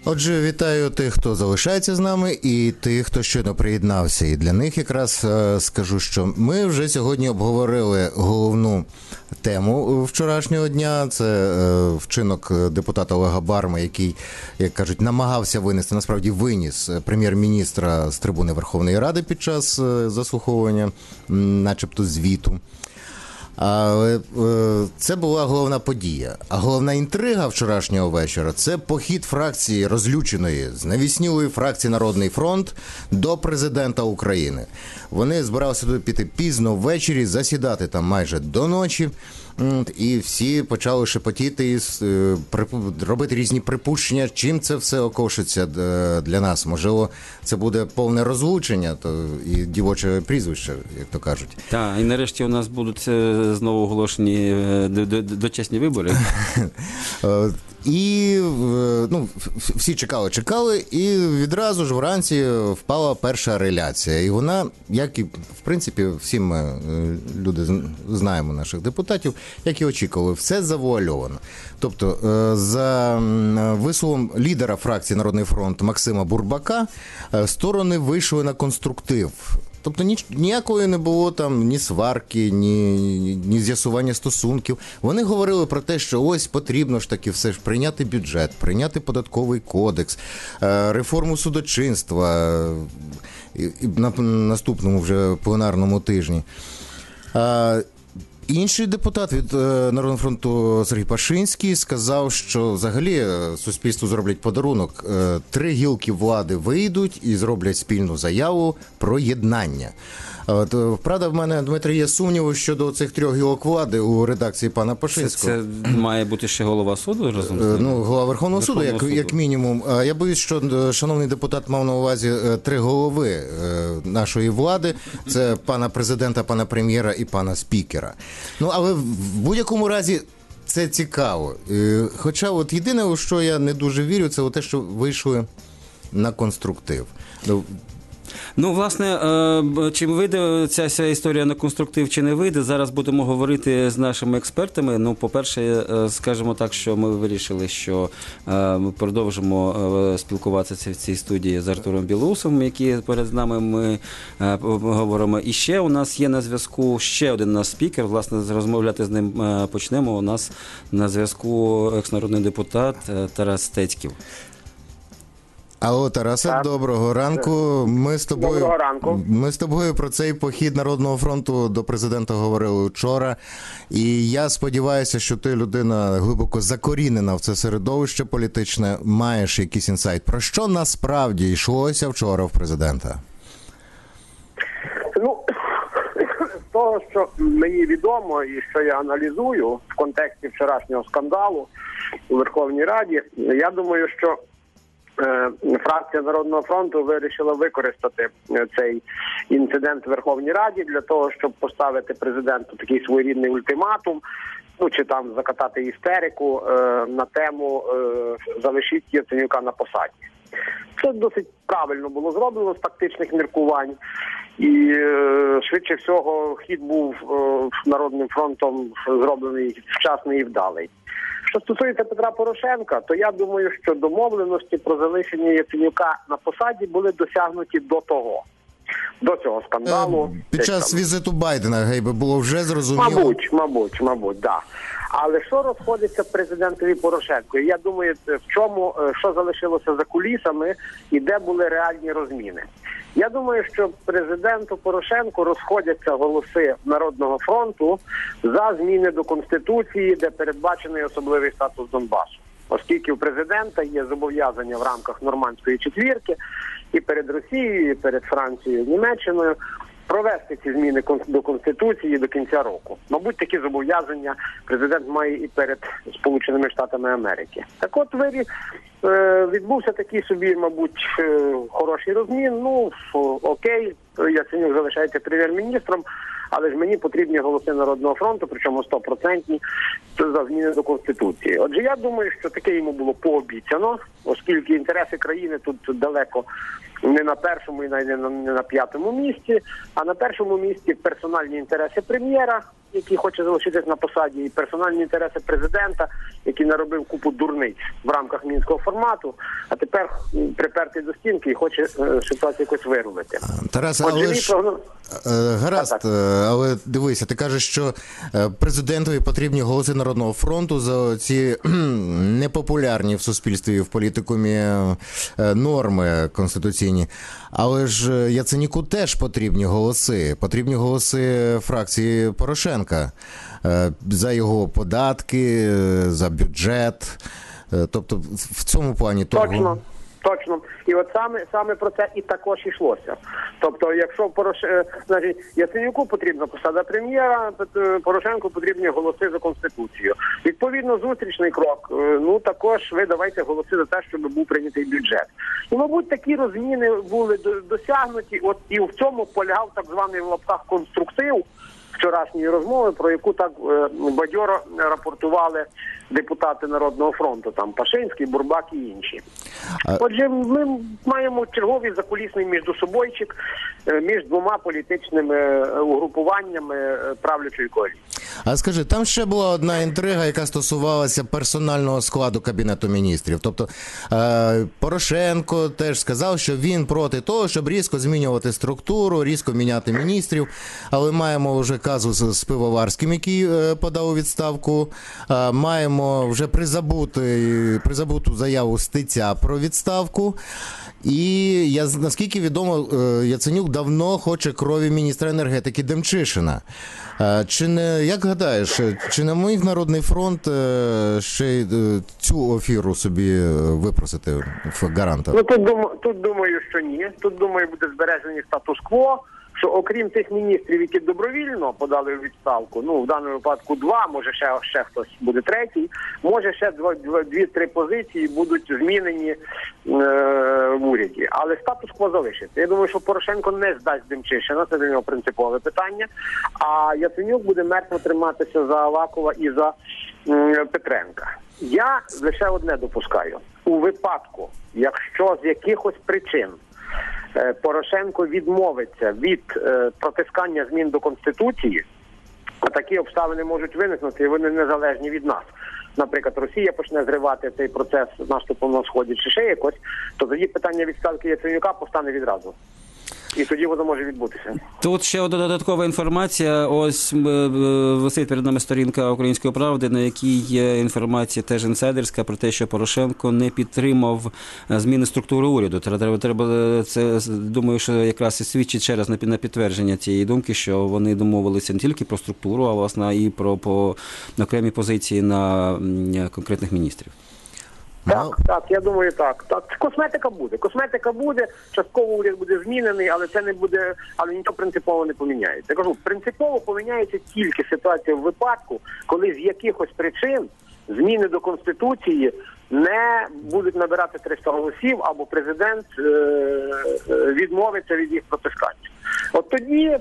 Отже, вітаю тих, хто залишається з нами, і тих, хто щойно приєднався. І для них якраз скажу, що ми вже сьогодні обговорили головну тему вчорашнього дня. Це вчинок депутата Олега Барми, який, як кажуть, намагався винести, насправді виніс прем'єр-міністра з трибуни Верховної Ради під час заслуховування, начебто звіту. Але це була головна подія. А головна інтрига вчорашнього вечора – це похід фракції розлюченої, знавіснілої фракції «Народний фронт» до президента України. Вони збиралися туди піти пізно ввечері, засідати там майже до ночі. І всі почали шепотіти і робити різні припущення, чим це все окошиться для нас. Можливо, це буде повне розлучення і дівоче прізвище, як то кажуть. Так, і нарешті у нас будуть знову оголошені дочасні вибори. І всі чекали, і відразу ж вранці впала перша реляція. І вона, як і, в принципі, всі ми, люди, знаємо наших депутатів, як і очікували, все завуальовано. Тобто, за висловом лідера фракції «Народний фронт» Максима Бурбака, сторони вийшли на конструктив. Тобто ніякої не було там ні сварки, ні з'ясування стосунків. Вони говорили про те, що ось потрібно ж таки все ж прийняти бюджет, прийняти податковий кодекс, реформу судочинства на наступному вже пленарному тижні. Інший депутат від «Народного фронту» Сергій Пашинський сказав, що взагалі суспільству зроблять подарунок. 3 гілки влади вийдуть і зроблять спільну заяву про єднання. Правда, в мене, Дмитрий, є сумніви щодо цих 3 гілок влади у редакції пана Пашинського. Це має бути ще голова суду разом з ним? Голова Верховного суду, як мінімум. Я боюсь, що шановний депутат мав на увазі 3 голови нашої влади. Це пана президента, пана прем'єра і пана спікера. Але в будь-якому разі це цікаво. Хоча от єдине, у що я не дуже вірю, це те, що вийшли на конструктив. Власне, чи вийде ця вся історія на конструктив, чи не вийде, зараз будемо говорити з нашими експертами. По-перше, скажемо так, що ми вирішили, що ми продовжимо спілкуватися в цій студії з Артуром Білоусовим, який перед нами ми говоримо. І ще у нас є на зв'язку ще один наш спікер, власне, розмовляти з ним почнемо. У нас на зв'язку екс-народний депутат Тарас Стецьків. Алло, Тарасе, доброго ранку. Доброго ранку. Ми з тобою про цей похід Народного фронту до президента говорили вчора. І я сподіваюся, що ти людина глибоко закорінена в це середовище політичне, маєш якийсь інсайт. Про що насправді йшлося вчора в президента? З того, що мені відомо і що я аналізую в контексті вчорашнього скандалу у Верховній Раді, я думаю, що фракція Народного фронту вирішила використати цей інцидент в Верховній Раді для того, щоб поставити президенту такий своєрідний ультиматум, чи там закатати істерику на тему «залишіть Яценюка на посаді». Це досить правильно було зроблено з тактичних міркувань. І швидше всього хід був Народним фронтом зроблений вчасний і вдалий. Що стосується Петра Порошенка, то я думаю, що домовленості про залишення Яценюка на посаді були досягнуті до цього скандалу. Під час візиту Байдена, гейби, було вже зрозуміло? Мабуть, да. Але що розходиться президентові Порошенку? Я думаю, що залишилося за кулісами і де були реальні розміни. Я думаю, що президенту Порошенку розходяться голоси Народного фронту за зміни до Конституції, де передбачений особливий статус Донбасу. Оскільки у президента є зобов'язання в рамках Нормандської четвірки і перед Росією, і перед Францією, і Німеччиною провести ці зміни до Конституції до кінця року. Мабуть, такі зобов'язання президент має і перед Сполученими Штатами Америки. Так от відбувся такий собі, мабуть, хороший розмін. Окей, Яценюк залишається прем'єр-міністром, але ж мені потрібні голоси Народного фронту, причому 100% за зміни до Конституції. Отже, я думаю, що таке йому було пообіцяно, оскільки інтереси країни тут далеко не на першому і навіть не на п'ятому місці, а на першому місці персональні інтереси прем'єра, який хоче залишитись на посаді, і персональні інтереси президента, який наробив купу дурниць в рамках мінського формату, а тепер припертий до стінки і хоче ситуацію якось вирулити. Тарас, Отже, але ж... Гаразд, але дивися, ти кажеш, що президентові потрібні голоси Народного фронту за ці непопулярні в суспільстві і в політикумі норми конституційні. Але ж Яценюку теж потрібні голоси. Потрібні голоси фракції Порошенка за його податки, за бюджет. Тобто в цьому плані того... Точно. І от саме про це і також йшлося. Тобто, якщо значить, Яценюку потрібна посада прем'єра, Порошенку потрібні голоси за Конституцію. Відповідно, зустрічний крок, також ви давайте голоси за те, щоб був прийнятий бюджет. І, мабуть, такі розміни були досягнуті, от і в цьому полягав так званий в лапках конструктив вчорашньої розмови, про яку так бадьоро рапортували депутати Народного фронту, там Пашинський, Бурбак і інші. Отже, ми маємо черговий закулісний міждусобойчик між двома політичними угрупуваннями правлячої коаліції. А скажи, там ще була одна інтрига, яка стосувалася персонального складу Кабінету міністрів. Тобто Порошенко теж сказав, що він проти того, щоб різко змінювати структуру, різко міняти міністрів. Але маємо вже казус з Пивоварським, який подав у відставку. Маємо вже призабуту заяву Стеця про відставку. І наскільки відомо, Яценюк давно хоче крові міністра енергетики Демчишина. Чи не, як гадаєш, чи не міг Народний фронт ще цю офіру собі випросити в гаранта? Тут думаю, що ні. Тут, думаю, буде збережений статус-кво, що окрім тих міністрів, які добровільно подали у відставку, в даному випадку 2, може ще хтось буде третій, може ще 2-3 позиції будуть змінені в уряді. Але статус-кво залишиться. Я думаю, що Порошенко не здасть Демчишина, це для нього принципове питання, а Яценюк буде мертво триматися за Авакова і за Петренка. Я лише одне допускаю. У випадку, якщо з якихось причин Порошенко відмовиться від протискання змін до Конституції, а такі обставини можуть виникнути, і вони незалежні від нас. Наприклад, Росія почне зривати цей процес наступу на Сході чи ще якось, то тоді питання відставки Яценюка постане відразу. І тоді воно може відбутися. Тут ще одна додаткова інформація. Ось висить перед нами сторінка «Української правди», на якій є інформація теж інсайдерська про те, що Порошенко не підтримав зміни структури уряду. Треба це, думаю, що якраз і свідчить ще раз на підтвердження цієї думки, що вони домовилися не тільки про структуру, а власне і про окремі позиції на конкретних міністрів. Так, я думаю, так. Косметика буде, частково уряд буде змінений, але це не буде, але нічого принципово не поміняється. Я кажу, принципово поміняється тільки ситуація в випадку, коли з якихось причин зміни до Конституції не будуть набирати 300 голосів, або президент відмовиться від їх протискання. От тоді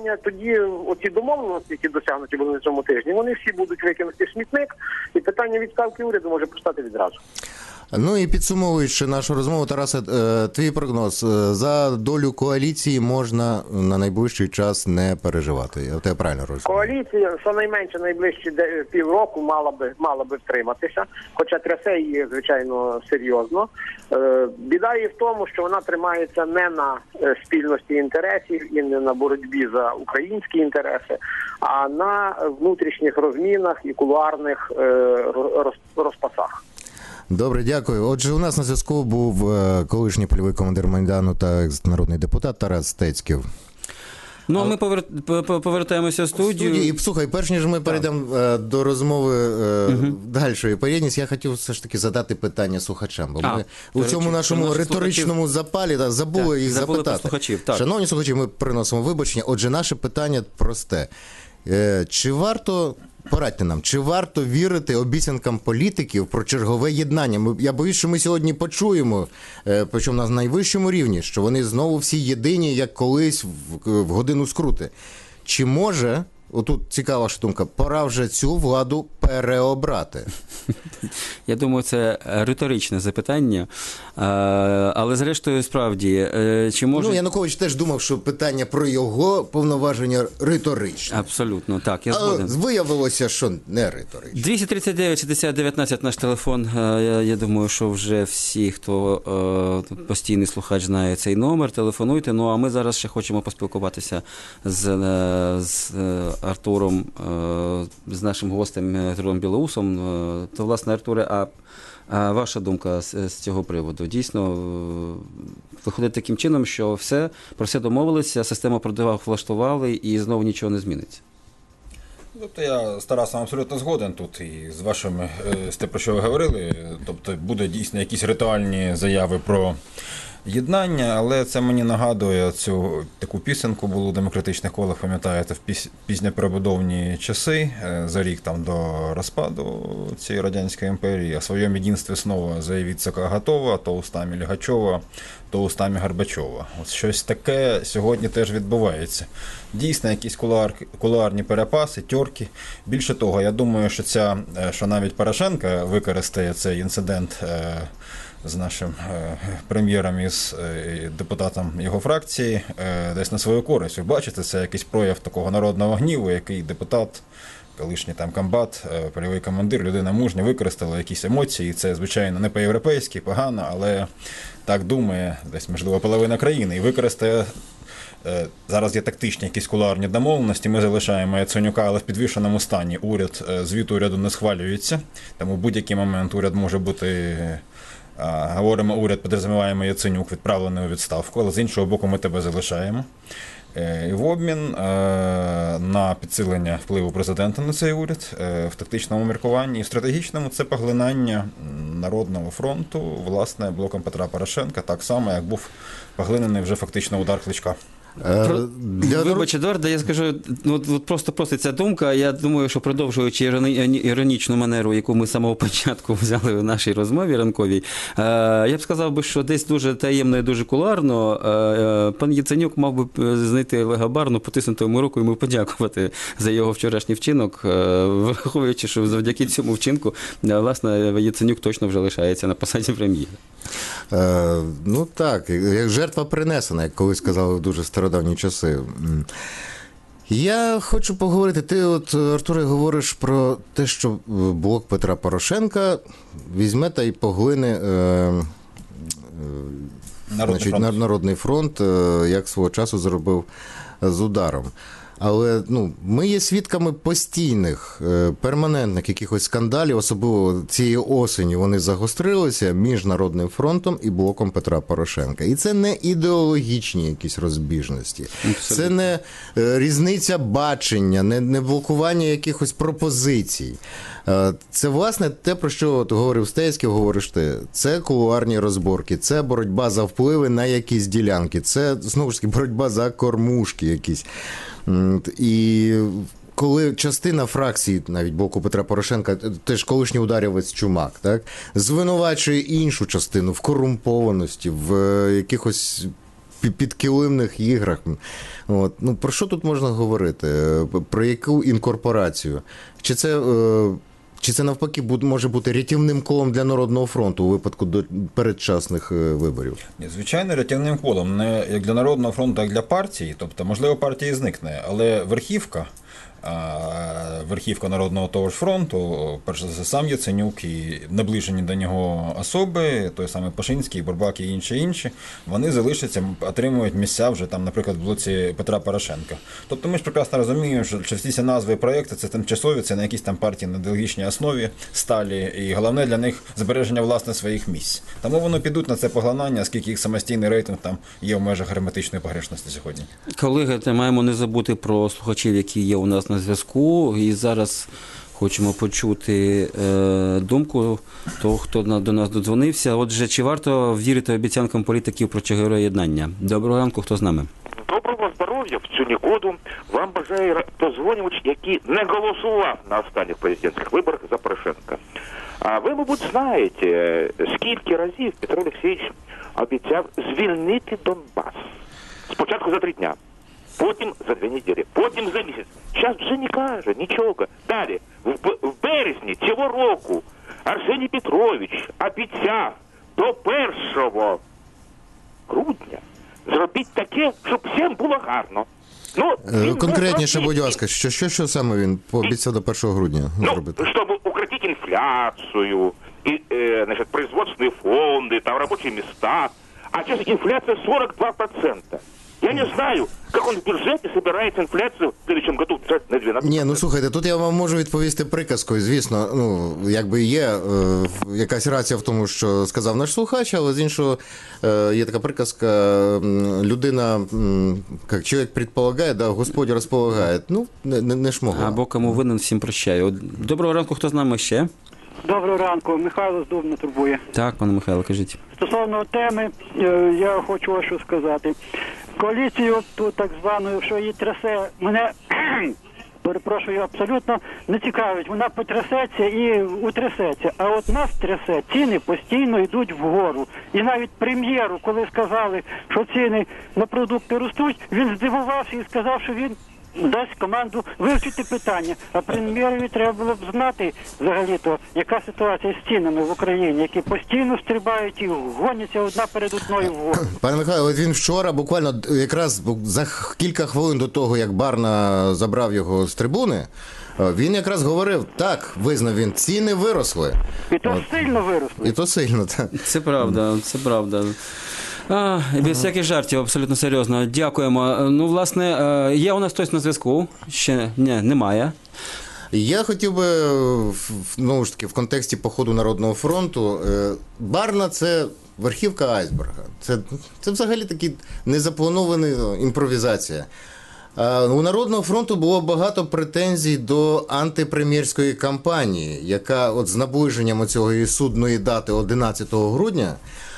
оці домовленості, які досягнуті були на цьому тижні, вони всі будуть викинуті в смітник, і питання відставки уряду може постати відразу. І підсумовуючи нашу розмову, Тарасе, твій прогноз. За долю коаліції можна на найближчий час не переживати. Я тебе правильно розумію? Коаліція, щонайменше найближчі півроку мала би втриматися, хоча трясе її, звичайно, серйозно. Біда її в тому, що вона тримається не на спільності інтересів і не на боротьбі за українські інтереси, а на внутрішніх розмінах і кулуарних розпасах. Добре, дякую. Отже, у нас на зв'язку був колишній польовий командир Майдану та екс-народний депутат Тарас Стецьків. Ми повертаємося в студію. І, слухай, перш ніж ми перейдемо до розмови дальшої поєдність, я хотів все ж таки задати питання слухачам. Бо ми у цьому нашому риторичному запалі забули їх запитати. Шановні слухачі, ми приносимо вибачення. Отже, наше питання просте. Чи варто... Порадьте нам, чи варто вірити обіцянкам політиків про чергове єднання? Я боюсь, що ми сьогодні почуємо, причому на найвищому рівні, що вони знову всі єдині, як колись в годину скрути. Чи може отут цікава ваша думка, пора вже цю владу переобрати? Я думаю, це риторичне запитання, але зрештою справді, чи може... Ну, Янукович теж думав, що питання про його повноваження риторичне. Абсолютно, так, я Але згоден. виявилося, що не риторичне. 239-60-19 наш телефон. Я думаю, що вже всі, хто постійний слухач, знає цей номер, телефонуйте. Ну, а ми зараз ще хочемо поспілкуватися з Артуром, з нашим гостем Артуром Білоусом. То, власне, Артуре, а ваша думка з цього приводу? Дійсно, виходить таким чином, що про все домовилися, систему продавав, влаштували і знову нічого не зміниться? Тобто я з Тарасом абсолютно згоден тут і з вашими, з те, про що ви говорили. Тобто буде дійсно якісь ритуальні заяви про єднання, але це мені нагадує цю таку пісеньку було у демократичних колах, пам'ятаєте, в пізньоперебудовні часи, за рік там до розпаду цієї Радянської імперії, о своєму єдинстві снова заявить ЦК готова, то устами Лігачова, то устами Горбачова. От щось таке сьогодні теж відбувається. Дійсно, якісь кулуарні перепаси, тьорки. Більше того, я думаю, що навіть Порошенко використає цей інцидент з нашим прем'єром і з депутатом його фракції десь на свою користь. Ви бачите, це якийсь прояв такого народного гніву, який депутат, колишній там комбат, польовий командир, людина мужня, використала якісь емоції. Це, звичайно, не по-європейськи, погано, але так думає десь, можливо, половина країни. І використає, зараз є тактичні якісь кулуарні домовленості, ми залишаємо Яценюка, але в підвішеному стані. Звіт уряду не схвалюється, тому в будь-який момент уряд може бути... Говоримо, уряд, підрозуміваємо Яценюк, відправлений у відставку, але з іншого боку ми тебе залишаємо. І в обмін на підсилення впливу президента на цей уряд в тактичному міркуванні і в стратегічному це поглинання Народного фронту, власне, блоком Петра Порошенка, так само, як був поглинений вже фактично удар Кличка. Вибач, Едуарда, я скажу, от просто ця думка, я думаю, що продовжуючи іронічну манеру, яку ми з самого початку взяли в нашій розмові ранковій, я б сказав, що десь дуже таємно і дуже кулуарно пан Яценюк мав би знайти Олега Барну, потиснути йому руку і йому подякувати за його вчорашній вчинок, враховуючи, що завдяки цьому вчинку, власне, Яценюк точно вже лишається на посаді прем'єра. Ну так, як жертва принесена, як колись сказали в дуже стародавні часи. Я хочу поговорити, ти от, Артуре, говориш про те, що блок Петра Порошенка візьме та й поглине Народний фронт, як свого часу зробив з ударом. Але ми є свідками постійних, перманентних якихось скандалів, особливо цієї осені вони загострилися між Народним фронтом і блоком Петра Порошенка. І це не ідеологічні якісь розбіжності. Абсолютно. Це не різниця бачення, не блокування якихось пропозицій. Це, власне, те, про що говорив Стецький, говориш ти. Це кулуарні розборки, це боротьба за впливи на якісь ділянки, це, знову ж таки, боротьба за кормушки якісь. І коли частина фракції, навіть блоку Петра Порошенка, теж колишній ударівець Чумак, так, звинувачує іншу частину в корумпованості, в якихось підкилимних іграх. От. Про що тут можна говорити? Про яку інкорпорацію? Чи це навпаки може бути рятівним колом для Народного фронту у випадку до передчасних виборів? Звичайно, рятівним колом. Не як для Народного фронту, а як для партії. Тобто, можливо, партія зникне, але верхівка Народного того ж фронту, перш за все, сам Яценюк і наближені до нього особи, той самий Пашинський, Бурбак і інші, вони залишаться, отримують місця вже там, наприклад, в блоці Петра Порошенка. Тобто ми ж прекрасно розуміємо, що всі ці назви і проєкти – це тимчасові, це на якісь там партії на ідеологічній основі сталі, і головне для них збереження, власне, своїх місць. Тому вони підуть на це поглинання, оскільки їх самостійний рейтинг там є в межах герметичної погрешності сьогодні. Колеги, маємо не забути про слухачів, які є у нас на зв'язку, і зараз хочемо почути думку того, хто до нас додзвонився. Отже, чи варто вірити обіцянкам політиків про чергове єднання? Доброго ранку, хто з нами? Доброго здоров'я в цю нікоду вам бажає дозвонювач, який не голосував на останніх президентських виборах за Порошенка. А ви, мабуть, знаєте, скільки разів Петро Олексійович обіцяв звільнити Донбас. Спочатку за 3 дня. потім за 2 неділі, потім за місяць. Зараз вже не каже нічого. Далі, в березні цього року Арсеній Петрович обіцяв до 1 грудня зробити таке, щоб всім було гарно. Ну, Конкретніше, будь ласка, що саме він пообіцяв до 1 грудня зробити? Чтобы укротить инфляцию, и, значит, производственные фонды, там рабочие места. А сейчас инфляция 42%. Я не знаю, как он в бюджете собирается инфляцию в следующем году на 12%. Ні, ну слухайте, тут я вам можу відповісти приказкою. Звісно, ну, якби є якась рація в тому, що сказав наш слухач, але з іншого є така приказка, людина, як чоловік предполагає, да, Господь розполагає. Ну, не шмогла. Або кому винен, всім прощаю. Доброго ранку, хто з нами ще? Доброго ранку, Михайло з Дубна турбує. Так, пане Михайло, кажіть. Стосовно теми, я хочу ось що сказати. Коаліцію ту так звану, що її трясе, мене, перепрошую, абсолютно не цікавить. Вона потрясеться і утрясеться. А от нас трясе, ціни постійно йдуть вгору. І навіть прем'єру, коли сказали, що ціни на продукти ростуть, він здивувався і сказав, що він дасть команду вивчити питання. А прем'єрові треба було б знати взагалі-то, яка ситуація з цінами в Україні, які постійно стрибають і гоняться одна перед одною вгору. Пане Михайло, він вчора, буквально якраз за кілька хвилин до того, як Барна забрав його з трибуни, він якраз говорив, так, визнав він, ціни виросли. І то сильно виросли. І то сильно, так. Це правда, це правда. Без всяких жартів, абсолютно серйозно. Дякуємо. Ну, власне, є у нас хтось на зв'язку? Ще немає. Я хотів би, знову ж таки, в контексті походу Народного фронту, Барна – це верхівка айсберга. Це взагалі такі незапланована імпровізація. У Народного фронту було багато претензій до антипрем'єрської кампанії, яка от з наближенням цієї судної дати 11 грудня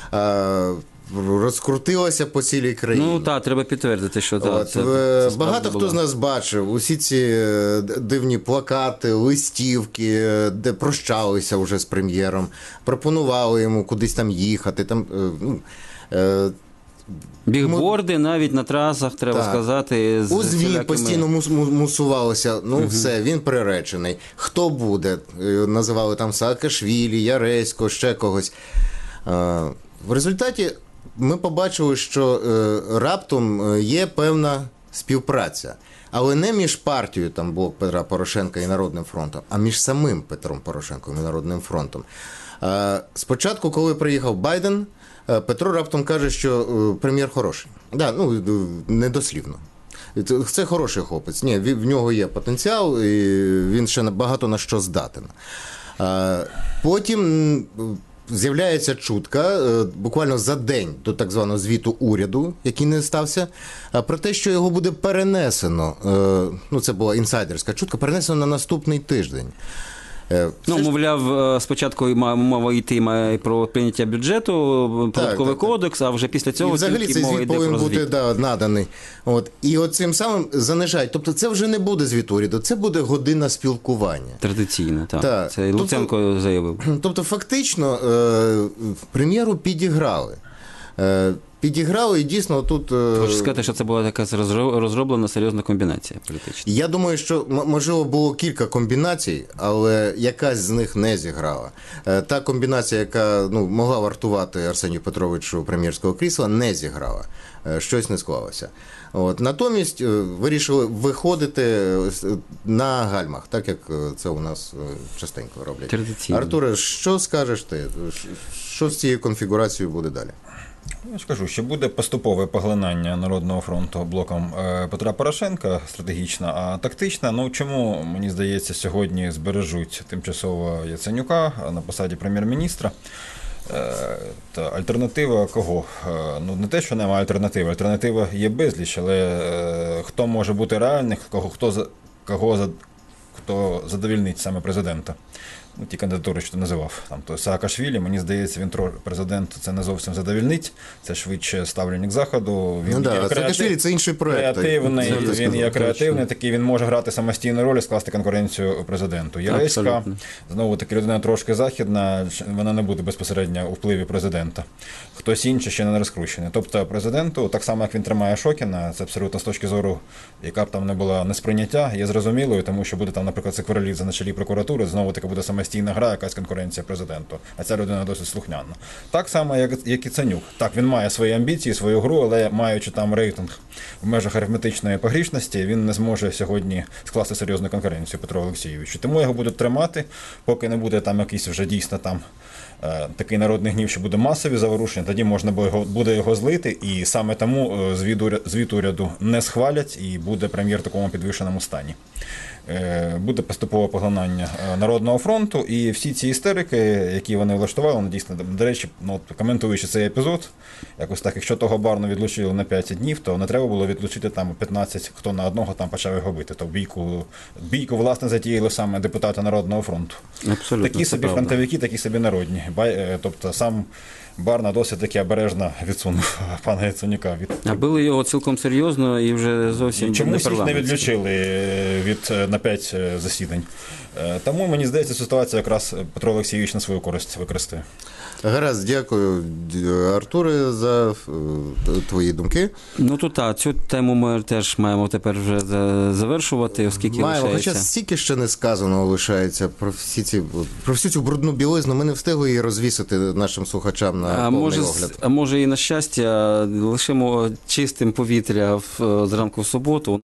розкрутилася по цілій країні. Ну так, треба підтвердити, що так. Це багато хто з нас бачив усі ці дивні плакати, листівки, де прощалися вже з прем'єром, пропонували йому кудись там їхати. Там, бігборди навіть на трасах, треба сказати. У ЗМІ постійно мусувалося, все, він приречений. Хто буде? Називали там Саакашвілі, Яресько, ще когось. В результаті ми побачили, що раптом є певна співпраця. Але не між партією, там, Блок Петра Порошенка і Народним фронтом, а між самим Петром Порошенком і Народним фронтом. Спочатку, коли приїхав Байден, Петро раптом каже, що прем'єр хороший. Да, недослівно. Це хороший хлопець. Ні, в нього є потенціал, і він ще багато на що здатен. Потім з'являється чутка, буквально за день до так званого звіту уряду, який не стався, про те, що його буде перенесено, це була інсайдерська чутка, перенесено на наступний тиждень. Мовляв, спочатку мова йти про прийняття бюджету, податковий кодекс, а вже після цього взагалі тільки мова йде про звіт. Взагалі цей звіт повинен бути наданий. І цим самим занижають. Тобто це вже не буде звіт уряду, це буде година спілкування. Традиційно, так. Це Луценко заявив. Тобто фактично прем'єру підіграли. Підіграли і дійсно тут... Хочу сказати, що це була така розроблена серйозна комбінація політична. Я думаю, що, можливо, було кілька комбінацій, але якась з них не зіграла. Та комбінація, яка могла вартувати Арсенію Петровичу прем'єрського крісла, не зіграла. Щось не склалося. Натомість вирішили виходити на гальмах, так як це у нас частенько роблять. Традиційно. Артуре, що скажеш ти? Що з цією конфігурацією буде далі? Я ж кажу, що буде поступове поглинання Народного фронту блоком Петра Порошенка стратегічно, а тактично. Чому, мені здається, сьогодні збережуть тимчасово Яценюка на посаді прем'єр-міністра? Та альтернатива кого? Не те, що немає альтернативи. Альтернатива є безліч, але хто може бути реальним, хто задовільнить саме президента? ті кандидатури, що ти називав. Там, то Саакашвілі, мені здається, президент це не зовсім задовільнить, це швидше ставленник Заходу. Він Саакашвілі – це інший проєкт. Креативний, він є креативний, такий, він може грати самостійну роль і скласти конкуренцію президенту. Єреська, знову таки, людина трошки західна, вона не буде безпосередньо у впливі президента. Хтось інший ще не розкручений. Тобто президенту, так само, як він тримає Шокіна, це абсолютно з точки зору, яка б там не була несприйняття, є зрозумілою, тому що буде там, наприклад, Секварелідзе на чолі прокуратури, знову таки буде самостійна гра, якась конкуренція президенту. А ця людина досить слухняна. Так само, як і Ценюк. Так, він має свої амбіції, свою гру, але маючи там рейтинг в межах арифметичної погрішності, він не зможе сьогодні скласти серйозну конкуренцію Петру Олексійовичу. Тому його будуть тримати, поки не буде там якийсь вже дійсно там такий народний гнів, що буде масові заворушення, тоді можна буде його злити, і саме тому звіт уряду не схвалять, і буде прем'єр в такому підвішеному стані. Буде поступове поглинання Народного фронту, і всі ці істерики, які вони влаштували, дійсно, до речі, коментуючи цей епізод, якось так, якщо того Барну відлучили на 5 днів, то не треба було відлучити там 15, хто на одного там почав його бити. То бійку власне, затіяли саме депутати Народного фронту. Абсолютно, такі собі фронтовики, такі собі народні. Тобто сам Барна досить таки обережно відсунув пана Яценюка. А били його цілком серйозно і вже зовсім чомусь їх не відлучили на 5 засідань. Тому, мені здається, цю ситуацію якраз Петро Олексійович на свою користь використає. Гаразд, дякую, Артуре, за твої думки. Ну, тут цю тему ми теж маємо тепер вже завершувати, оскільки лишається. Хоча стільки ще не сказано лишається про всю цю брудну білизну, ми не встигли її розвісити нашим слухачам на повний огляд. А може і на щастя, лишимо чистим повітря зранку в суботу.